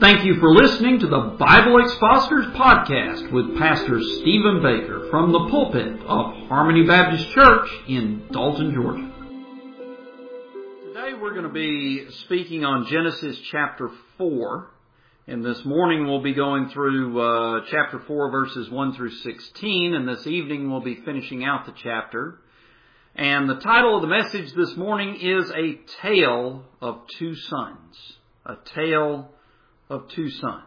Thank you for listening to the Bible Expositors Podcast with Pastor Stephen Baker from the pulpit of Harmony Baptist Church in Dalton, Georgia. Today we're going to be speaking on Genesis chapter 4. And this morning we'll be going through chapter 4 verses 1 through 16. And this evening we'll be finishing out the chapter. And the title of the message this morning is A Tale of Two Sons. A Tale of Two Sons.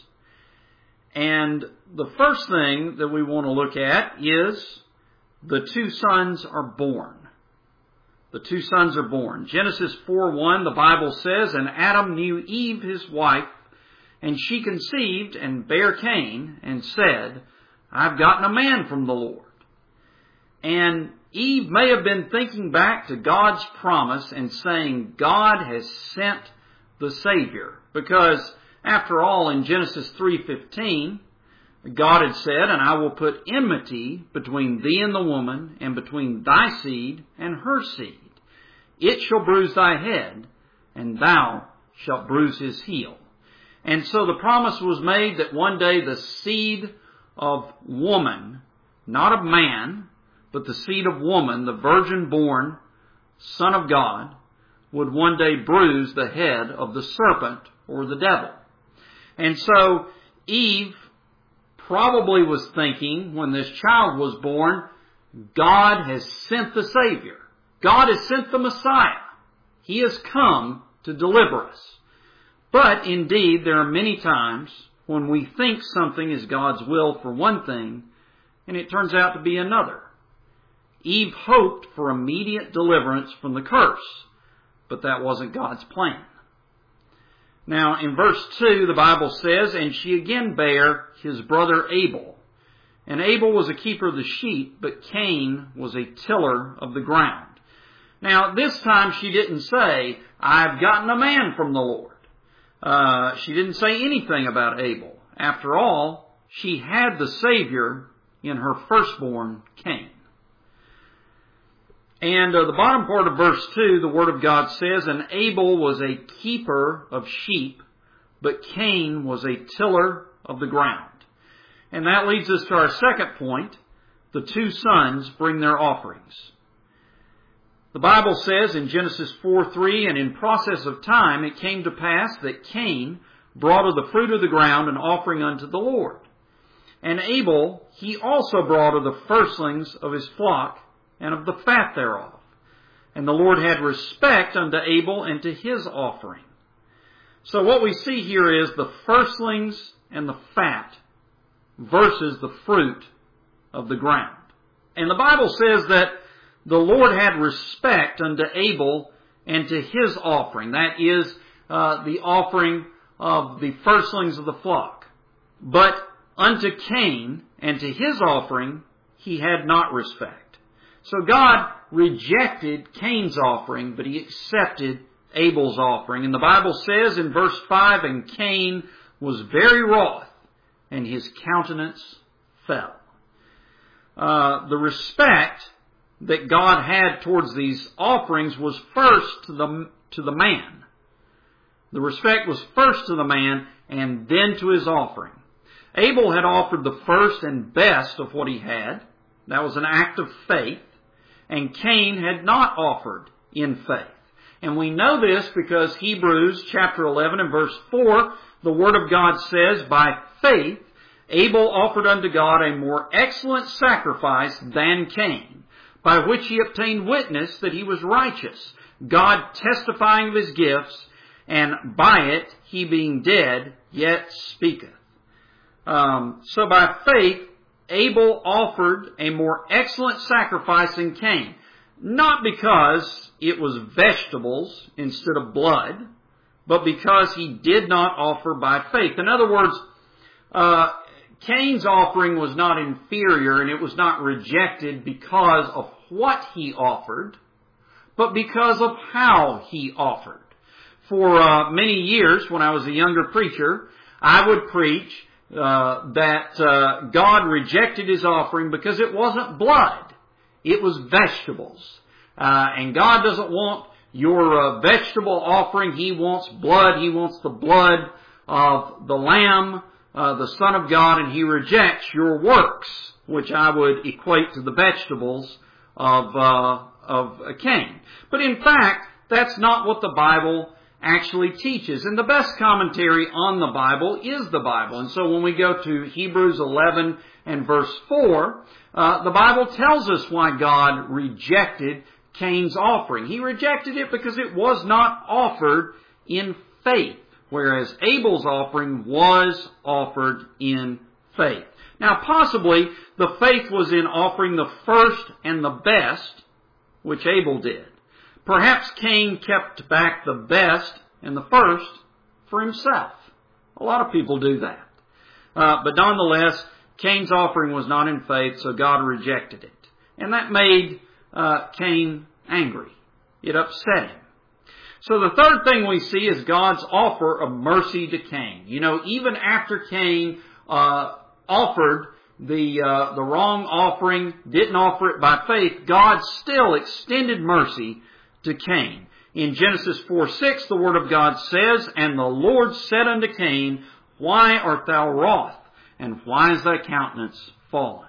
And the first thing that we want to look at is the two sons are born. The two sons are born. Genesis 4:1, the Bible says, "And Adam knew Eve his wife, and she conceived and bare Cain, and said, I've gotten a man from the Lord." And Eve may have been thinking back to God's promise and saying, God has sent the Savior. Because after all, in Genesis 3:15, God had said, "And I will put enmity between thee and the woman, and between thy seed and her seed. It shall bruise thy head, and thou shalt bruise his heel." And so the promise was made that one day the seed of woman, not of man, but the seed of woman, the virgin-born Son of God, would one day bruise the head of the serpent or the devil. And so Eve probably was thinking when this child was born, God has sent the Savior. God has sent the Messiah. He has come to deliver us. But indeed, there are many times when we think something is God's will for one thing, and it turns out to be another. Eve hoped for immediate deliverance from the curse, but that wasn't God's plan. Now, in verse 2, the Bible says, "And she again bare his brother Abel. And Abel was a keeper of the sheep, but Cain was a tiller of the ground." Now, this time she didn't say, "I've gotten a man from the Lord." She didn't say anything about Abel. After all, she had the Savior in her firstborn, Cain. And the bottom part of verse 2, the Word of God says, "And Abel was a keeper of sheep, but Cain was a tiller of the ground." And that leads us to our second point. The two sons bring their offerings. The Bible says in Genesis 4:3, "And in process of time it came to pass that Cain brought of the fruit of the ground an offering unto the Lord. And Abel he also brought of the firstlings of his flock, and of the fat thereof. And the Lord had respect unto Abel and to his offering." So what we see here is the firstlings and the fat versus the fruit of the ground. And the Bible says that the Lord had respect unto Abel and to his offering. That is the offering of the firstlings of the flock. But unto Cain and to his offering he had not respect. So God rejected Cain's offering, but he accepted Abel's offering. And the Bible says in verse 5, "And Cain was very wroth, and his countenance fell." The respect that God had towards these offerings was first to the man. The respect was first to the man and then to his offering. Abel had offered the first and best of what he had. That was an act of faith. And Cain had not offered in faith. And we know this because Hebrews chapter 11 and verse 4, the Word of God says, "By faith Abel offered unto God a more excellent sacrifice than Cain, by which he obtained witness that he was righteous, God testifying of his gifts, and by it he being dead yet speaketh." So by faith Abel offered a more excellent sacrifice than Cain. Not because it was vegetables instead of blood, but because he did not offer by faith. In other words, Cain's offering was not inferior and it was not rejected because of what he offered, but because of how he offered. For many years, when I was a younger preacher, I would preach that God rejected his offering because it wasn't blood. It was vegetables. And God doesn't want your vegetable offering. He wants blood. He wants the blood of the Lamb, the Son of God, and He rejects your works, which I would equate to the vegetables of Cain. But in fact, that's not what the Bible actually teaches. And the best commentary on the Bible is the Bible. And so when we go to Hebrews 11 and verse 4, the Bible tells us why God rejected Cain's offering. He rejected it because it was not offered in faith, whereas Abel's offering was offered in faith. Now possibly the faith was in offering the first and the best, which Abel did. Perhaps Cain kept back the best and the first for himself. A lot of people do that. But nonetheless, Cain's offering was not in faith, so God rejected it. And that made Cain angry. It upset him. So the third thing we see is God's offer of mercy to Cain. You know, even after Cain offered the wrong offering, didn't offer it by faith, God still extended mercy to Cain. In Genesis 4:6, the Word of God says, "And the Lord said unto Cain, Why art thou wroth? And why is thy countenance fallen?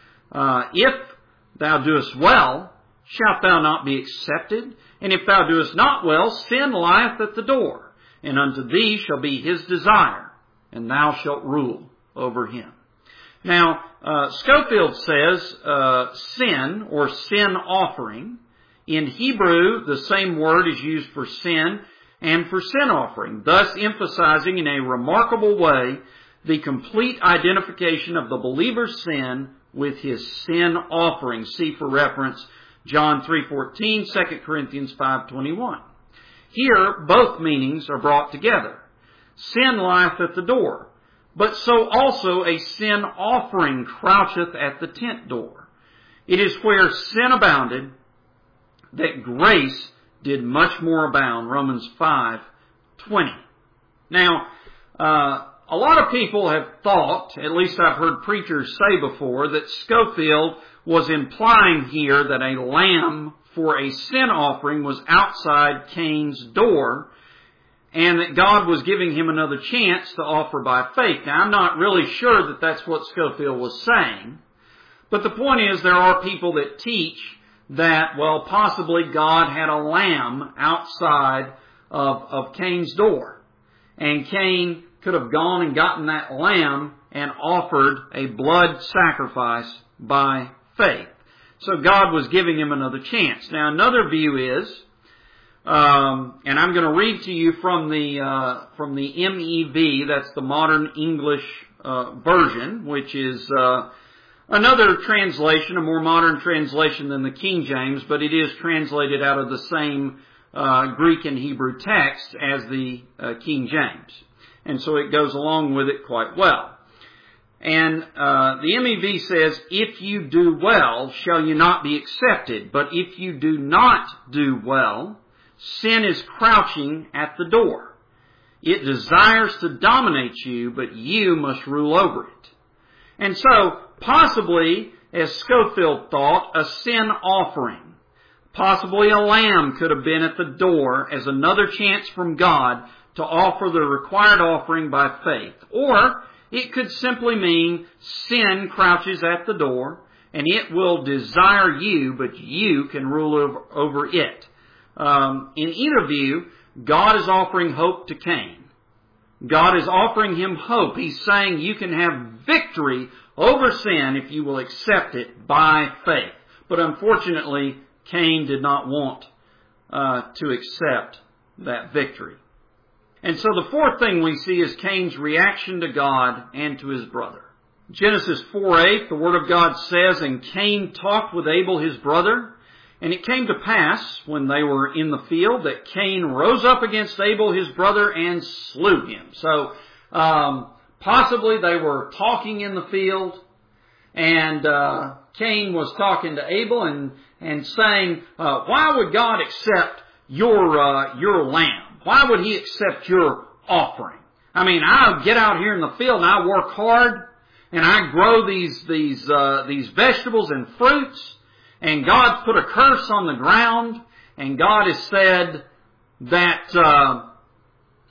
If thou doest well, shalt thou not be accepted? And if thou doest not well, sin lieth at the door, and unto thee shall be his desire, and thou shalt rule over him." Now, Scofield says sin or sin offering. In Hebrew, the same word is used for sin and for sin offering, thus emphasizing in a remarkable way the complete identification of the believer's sin with his sin offering. See for reference John 3:14, 2 Corinthians 5:21. Here, both meanings are brought together. Sin lieth at the door, but so also a sin offering croucheth at the tent door. It is where sin abounded that grace did much more abound. Romans 5:20. Now, a lot of people have thought, at least I've heard preachers say before, that Scofield was implying here that a lamb for a sin offering was outside Cain's door, and that God was giving him another chance to offer by faith. Now, I'm not really sure that that's what Scofield was saying, but the point is there are people that teach that, well, possibly God had a lamb outside of Cain's door, and Cain could have gone and gotten that lamb and offered a blood sacrifice by faith. So God was giving him another chance. Now, another view is, and I'm going to read to you from the MEV, that's the Modern English version, which is another translation, a more modern translation than the King James, but it is translated out of the same Greek and Hebrew text as the King James. And so it goes along with it quite well. And the MEV says, "If you do well, shall you not be accepted? But if you do not do well, sin is crouching at the door. It desires to dominate you, but you must rule over it." And so, possibly, as Scofield thought, a sin offering, possibly a lamb could have been at the door as another chance from God to offer the required offering by faith. Or it could simply mean sin crouches at the door and it will desire you, but you can rule over it. In either view, God is offering hope to Cain. God is offering him hope. He's saying you can have victory over sin if you will accept it by faith. But unfortunately, Cain did not want to accept that victory. And so the fourth thing we see is Cain's reaction to God and to his brother. Genesis 4:8, the Word of God says, "And Cain talked with Abel his brother, and it came to pass, when they were in the field, that Cain rose up against Abel his brother and slew him." So possibly they were talking in the field, and Cain was talking to Abel and saying, "Why would God accept your lamb? Why would he accept your offering? I mean, I get out here in the field and I work hard and I grow these vegetables and fruits, and God's put a curse on the ground, and God has said that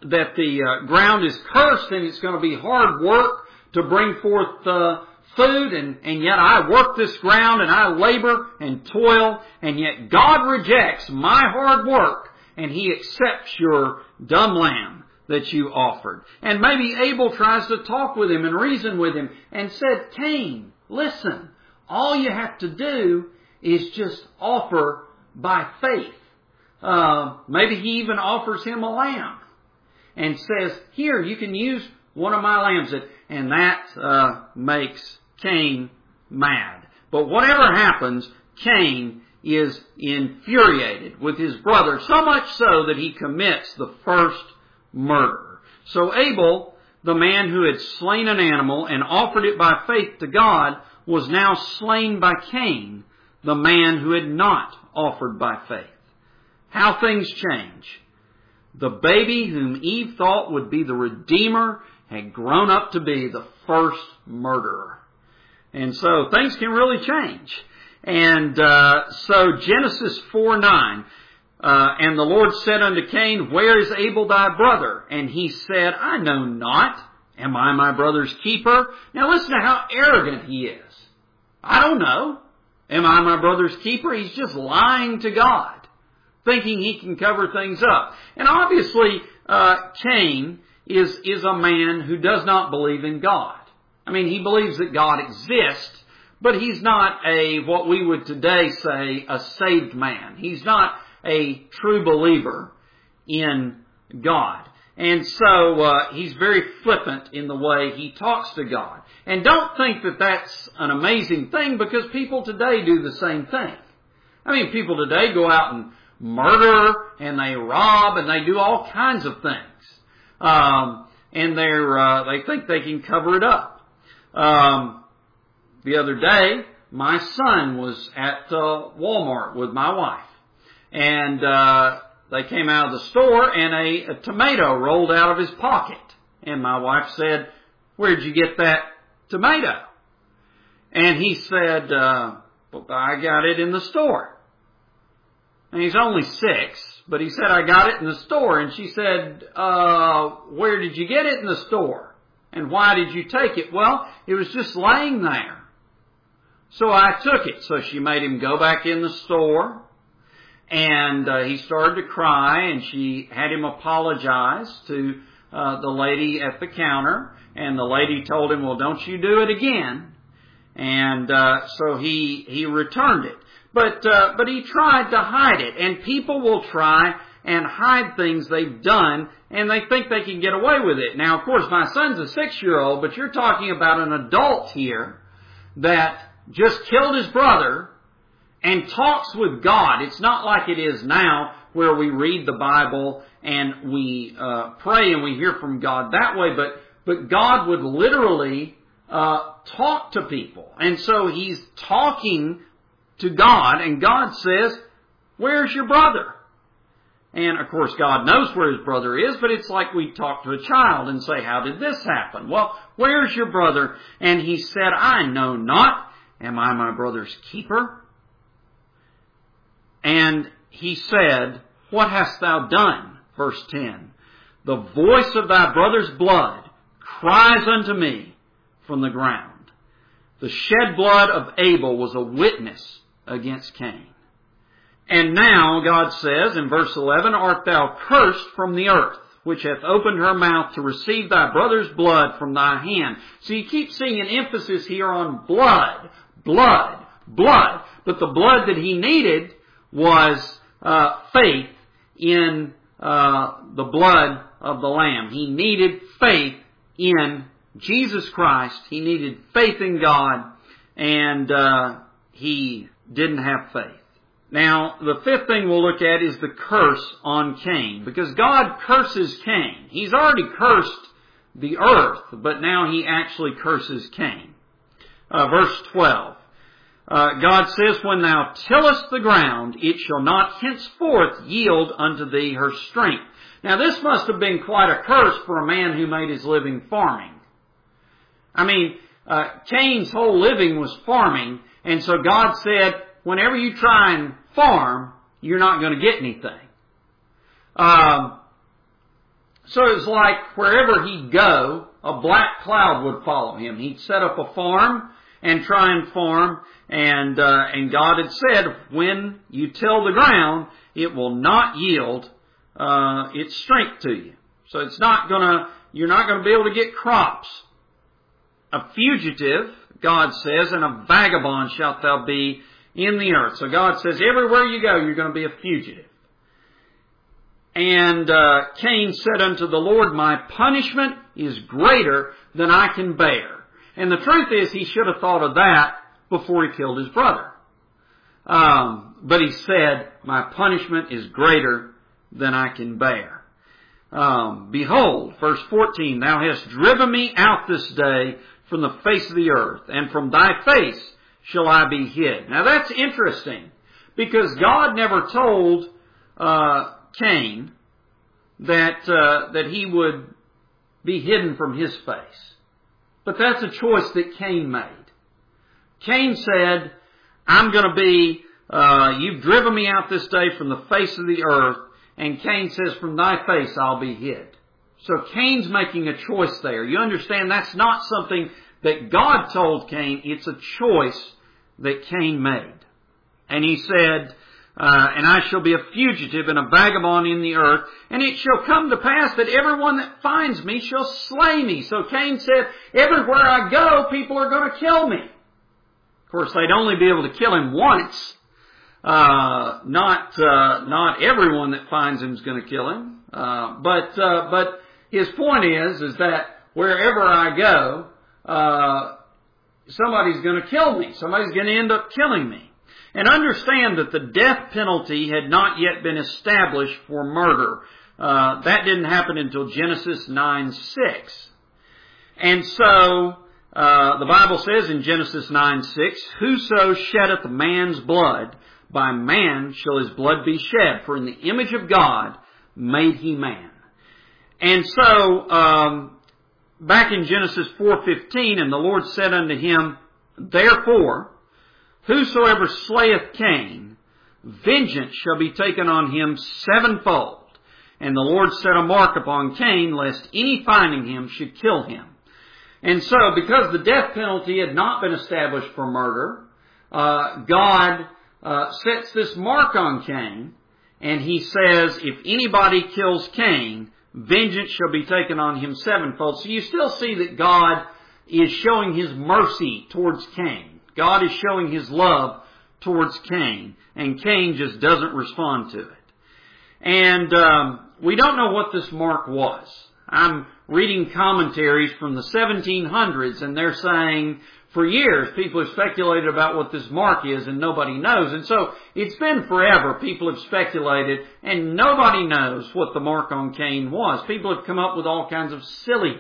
that the ground is cursed and it's going to be hard work to bring forth food, and yet I work this ground and I labor and toil, and yet God rejects my hard work and He accepts your dumb lamb that you offered. And maybe Abel tries to talk with him and reason with him and said, Cain, listen, all you have to do is just offer by faith. Maybe he even offers him a lamb and says, here, you can use one of my lambs. And that makes Cain mad. But whatever happens, Cain is infuriated with his brother, so much so that he commits the first murder. So Abel, the man who had slain an animal and offered it by faith to God, was now slain by Cain, the man who had not offered by faith. How things change. The baby whom Eve thought would be the Redeemer had grown up to be the first murderer. And so things can really change. And so Genesis 4:9, and the Lord said unto Cain, where is Abel thy brother? And he said, I know not. Am I my brother's keeper? Now listen to how arrogant he is. I don't know. Am I my brother's keeper? He's just lying to God, thinking he can cover things up. And obviously, Cain is a man who does not believe in God. I mean, he believes that God exists, but he's not what we would today say, a saved man. He's not a true believer in God. And so he's very flippant in the way he talks to God. And don't think that that's an amazing thing, because people today do the same thing. I mean, people today go out and murder, and they rob, and they do all kinds of things. And they think they can cover it up. The other day, my son was at Walmart with my wife. And they came out of the store, and a tomato rolled out of his pocket. And my wife said, where'd you get that tomato? And he said, well, I got it in the store. And he's only 6, but he said, I got it in the store. And she said, where did you get it in the store? And why did you take it? Well, it was just laying there. So I took it. So she made him go back in the store. And he started to cry, and she had him apologize to the lady at the counter. And the lady told him, well, don't you do it again. And so he returned it. But he tried to hide it. And people will try and hide things they've done, and they think they can get away with it. Now, of course, my son's a 6-year-old, but you're talking about an adult here that just killed his brother and talks with God. It's not like it is now, where we read the Bible and we pray and we hear from God that way, but God would literally talk to people. And so he's talking to God, and God says, where's your brother? And of course God knows where his brother is, but it's like we talk to a child and say, how did this happen? Well, where's your brother? And he said, I know not. Am I my brother's keeper? And he said, what hast thou done? Verse 10. The voice of thy brother's blood cries unto me from the ground. The shed blood of Abel was a witness against Cain. And now, God says in verse 11, art thou cursed from the earth, which hath opened her mouth to receive thy brother's blood from thy hand. So you keep seeing an emphasis here on blood, blood, blood. But the blood that he needed was faith in the blood of the Lamb. He needed faith in Jesus Christ. He needed faith in God, and he didn't have faith. Now, the fifth thing we'll look at is the curse on Cain, because God curses Cain. He's already cursed the earth, but now he actually curses Cain. Verse 12. God says, when thou tillest the ground, it shall not henceforth yield unto thee her strength. Now, this must have been quite a curse for a man who made his living farming. I mean, Cain's whole living was farming, and so God said, whenever you try and farm, you're not going to get anything. So it's like wherever he'd go, a black cloud would follow him. He'd set up a farm and try and farm, and God had said, when you till the ground, it will not yield its strength to you. So you're not gonna be able to get crops. A fugitive, God says, and a vagabond shalt thou be in the earth. So God says, everywhere you go, you're going to be a fugitive. And Cain said unto the Lord, my punishment is greater than I can bear. And the truth is, he should have thought of that before he killed his brother. But he said, my punishment is greater than I can bear. Behold, verse 14, thou hast driven me out this day from the face of the earth, and from thy face shall I be hid. Now that's interesting, because God never told Cain that he would be hidden from his face. But that's a choice that Cain made. Cain said, I'm going to be, you've driven me out this day from the face of the earth, and Cain says, from thy face I'll be hid. So Cain's making a choice there. You understand, that's not something that God told Cain. It's a choice that Cain made. And he said, and I shall be a fugitive and a vagabond in the earth, and it shall come to pass that everyone that finds me shall slay me. So Cain said, everywhere I go, people are going to kill me. Of course, they'd only be able to kill him once. Not everyone that finds him is going to kill him. But his point is that wherever I go, somebody's going to kill me. Somebody's going to end up killing me. And understand that the death penalty had not yet been established for murder. That didn't happen until Genesis 9:6. And so, the Bible says in Genesis 9:6, whoso sheddeth man's blood, by man shall his blood be shed, for in the image of God made he man. And so, back in Genesis 4:15, and the Lord said unto him, therefore, whosoever slayeth Cain, vengeance shall be taken on him sevenfold. And the Lord set a mark upon Cain, lest any finding him should kill him. And so, because the death penalty had not been established for murder, God sets this mark on Cain, and he says, if anybody kills Cain, vengeance shall be taken on him sevenfold. So you still see that God is showing his mercy towards Cain. God is showing his love towards Cain, and Cain just doesn't respond to it. And we don't know what this mark was. I'm reading commentaries from the 1700s, and they're saying for years people have speculated about what this mark is, and nobody knows. And so it's been forever. People have speculated, and nobody knows what the mark on Cain was. People have come up with all kinds of silly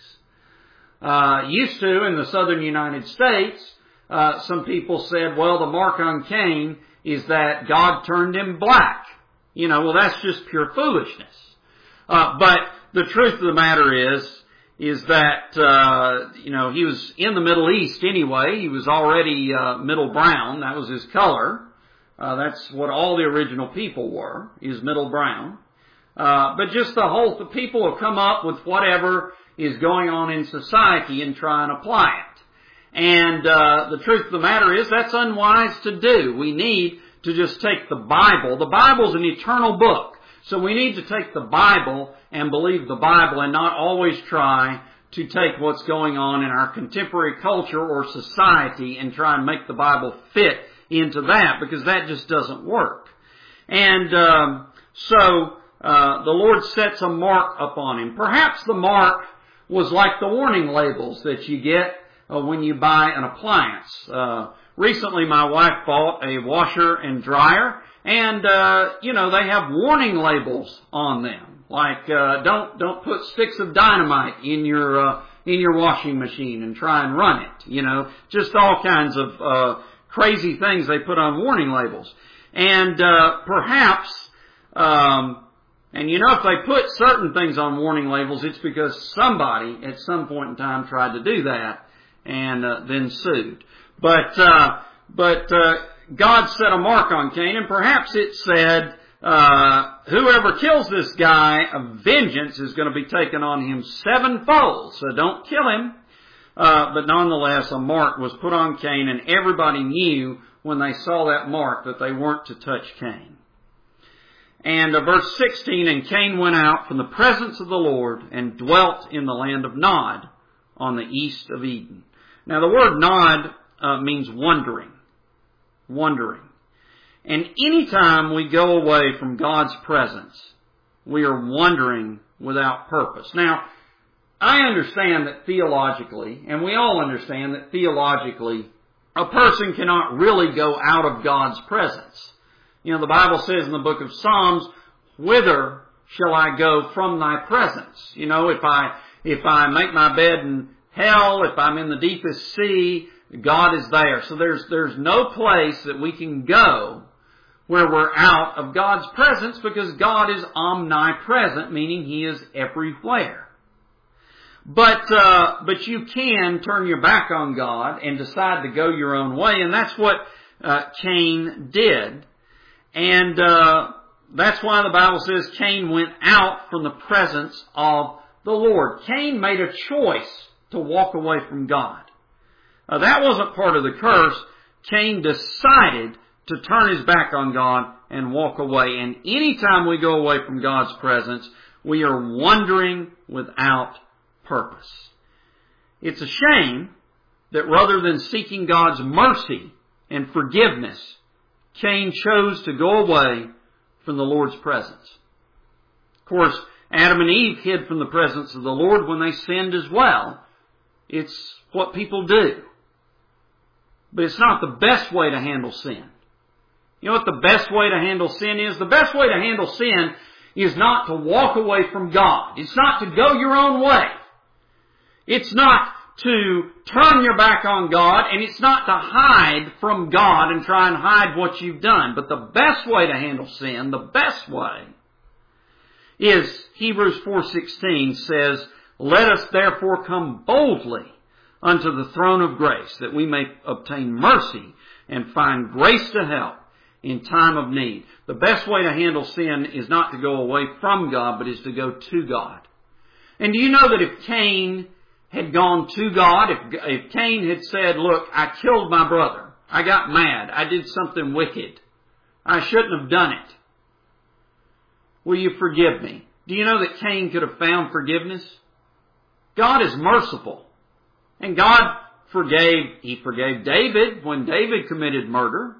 things. Used to, in the southern United States, some people said, well, the mark on Cain is that God turned him black. Well, that's just pure foolishness. But the truth of the matter is that, he was in the Middle East anyway. He was already middle brown. That was his color. That's what all the original people were, is middle brown. But just the people have come up with whatever is going on in society and try and apply it. And the truth of the matter is that's unwise to do. We need to just take the Bible. The Bible's an eternal book. So we need to take the Bible and believe the Bible and not always try to take what's going on in our contemporary culture or society and try and make the Bible fit into that, because that just doesn't work. And so the Lord sets a mark upon him. Perhaps the mark was like the warning labels that you get when you buy an appliance. Recently my wife bought a washer and dryer, and they have warning labels on them, like don't put sticks of dynamite in your washing machine and try and run it. Just all kinds of crazy things they put on warning labels. And perhaps and if they put certain things on warning labels, it's because somebody at some point in time tried to do that and then sued. But God set a mark on Cain, and perhaps it said whoever kills this guy, vengeance is going to be taken on him sevenfold. So don't kill him. But nonetheless, a mark was put on Cain, and everybody knew when they saw that mark that they weren't to touch Cain. And verse 16, and Cain went out from the presence of the Lord and dwelt in the land of Nod on the east of Eden. Now the word Nod means wandering. Wandering. And anytime we go away from God's presence, we are wandering without purpose. Now, I understand that theologically, and we all understand that theologically, a person cannot really go out of God's presence. You know, the Bible says in the book of Psalms, whither shall I go from thy presence? You know, if I make my bed in hell, if I'm in the deepest sea, God is there. So there's no place that we can go where we're out of God's presence, because God is omnipresent, meaning He is everywhere. But you can turn your back on God and decide to go your own way, and that's what Cain did. And that's why the Bible says Cain went out from the presence of the Lord. Cain made a choice to walk away from God. That wasn't part of the curse. Cain decided to turn his back on God and walk away. And anytime we go away from God's presence, we are wandering without purpose. It's a shame that rather than seeking God's mercy and forgiveness, Cain chose to go away from the Lord's presence. Of course, Adam and Eve hid from the presence of the Lord when they sinned as well. It's what people do. But it's not the best way to handle sin. You know what the best way to handle sin is? The best way to handle sin is not to walk away from God. It's not to go your own way. It's not to turn your back on God, and it's not to hide from God and try and hide what you've done. But the best way to handle sin, the best way, is Hebrews 4:16 says, let us therefore come boldly unto the throne of grace, that we may obtain mercy and find grace to help in time of need. The best way to handle sin is not to go away from God, but is to go to God. And do you know that if Cain had gone to God, if Cain had said, look, I killed my brother, I got mad, I did something wicked, I shouldn't have done it, will you forgive me? Do you know that Cain could have found forgiveness? God is merciful. And God forgave David when David committed murder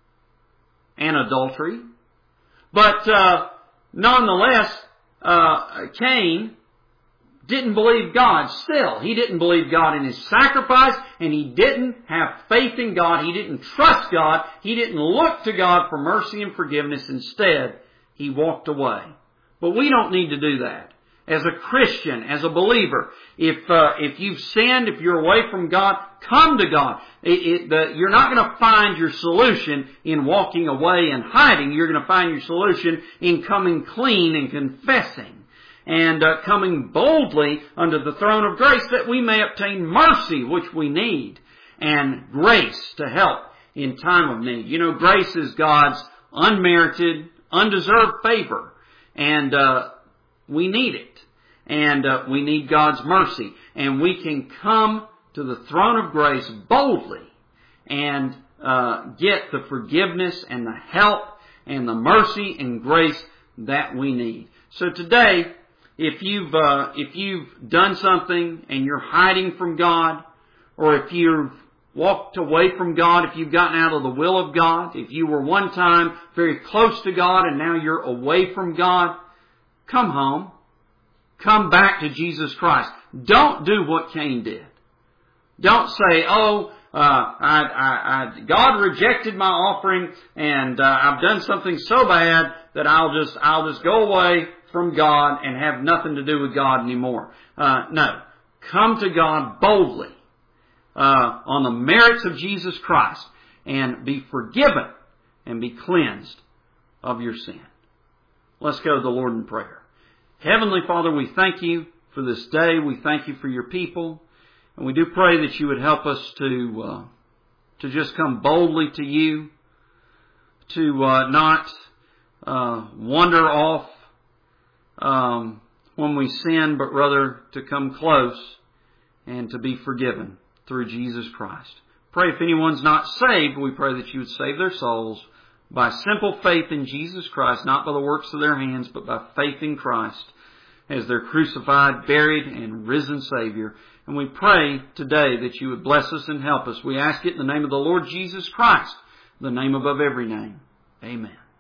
and adultery. But nonetheless, Cain didn't believe God still. He didn't believe God in his sacrifice, and he didn't have faith in God. He didn't trust God. He didn't look to God for mercy and forgiveness. Instead, he walked away. But we don't need to do that. As a Christian, as a believer, if you've sinned, if you're away from God, come to God. You're not going to find your solution in walking away and hiding. You're going to find your solution in coming clean and confessing and coming boldly under the throne of grace, that we may obtain mercy, which we need, and grace to help in time of need. You know, grace is God's unmerited, undeserved favor, and we need it. And we need God's mercy. And we can come to the throne of grace boldly and get the forgiveness and the help and the mercy and grace that we need. So today, if you've done something and you're hiding from God, or if you've walked away from God, if you've gotten out of the will of God, if you were one time very close to God and now you're away from God, come home. Come back to Jesus Christ. Don't do what Cain did. Don't say, God rejected my offering, and I've done something so bad that I'll just go away from God and have nothing to do with God anymore. No. Come to God boldly on the merits of Jesus Christ and be forgiven and be cleansed of your sin. Let's go to the Lord in prayer. Heavenly Father, we thank you for this day. We thank you for your people. And we do pray that you would help us to just come boldly to you, to not wander off when we sin, but rather to come close and to be forgiven through Jesus Christ. Pray if anyone's not saved, we pray that you would save their souls by simple faith in Jesus Christ, not by the works of their hands, but by faith in Christ as their crucified, buried, and risen Savior. And we pray today that you would bless us and help us. We ask it in the name of the Lord Jesus Christ, the name above every name. Amen.